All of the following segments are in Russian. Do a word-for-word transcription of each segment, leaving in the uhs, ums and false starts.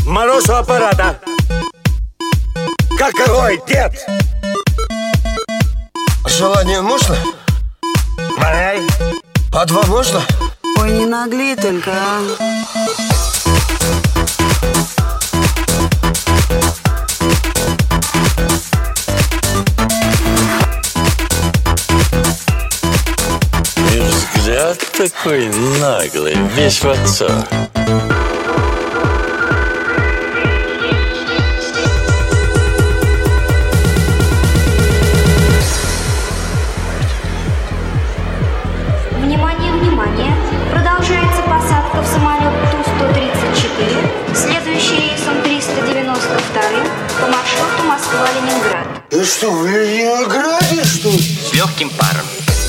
Мороз у аппарата. Какой, дед? Желание можно? Валяй. По два можно? Ой, не нагли только, а. И взгляд такой наглый, весь в отца. Внимание, внимание! Продолжается посадка в самолет Ту сто тридцать четыре, следующий рейсом триста девяносто два по маршруту Москва-Ленинград. Ты что, в Ленинграде, что ли? С легким паром.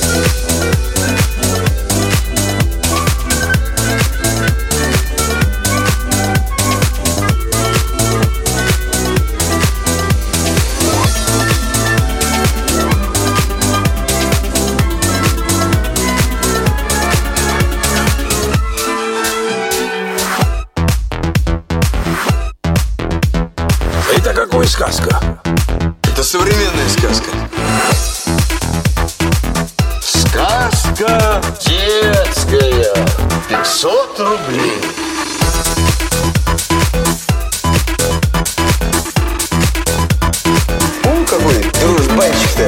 Это какая сказка? Это современная сказка. Сказка детская. Пятьсот рублей. Ум какой дружбанчик-то.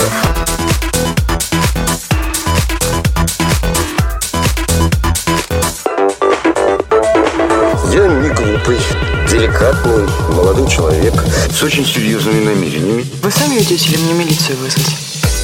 Я не глупый, деликатный, молодой человек с очень серьезными намерениями. Вы сами идете или мне милицию вызвать?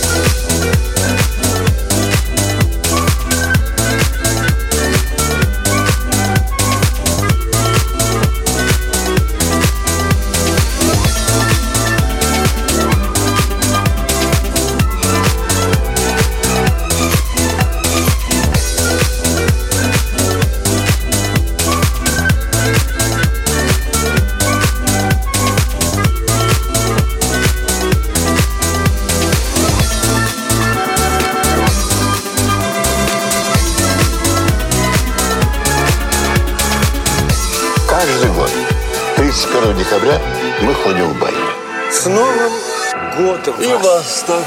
Каждый год, тридцать первого декабря, мы ходим в баню. С Новым годом И вас. вас тоже.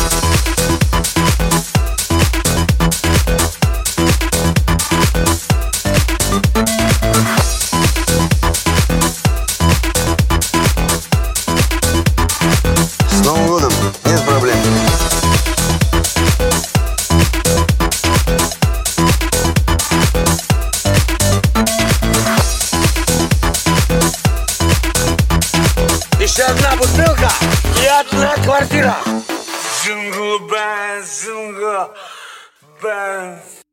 С Новым годом, нет проблем. Еще одна бутылка и одна квартира. Джингл бэн, джингл бэн.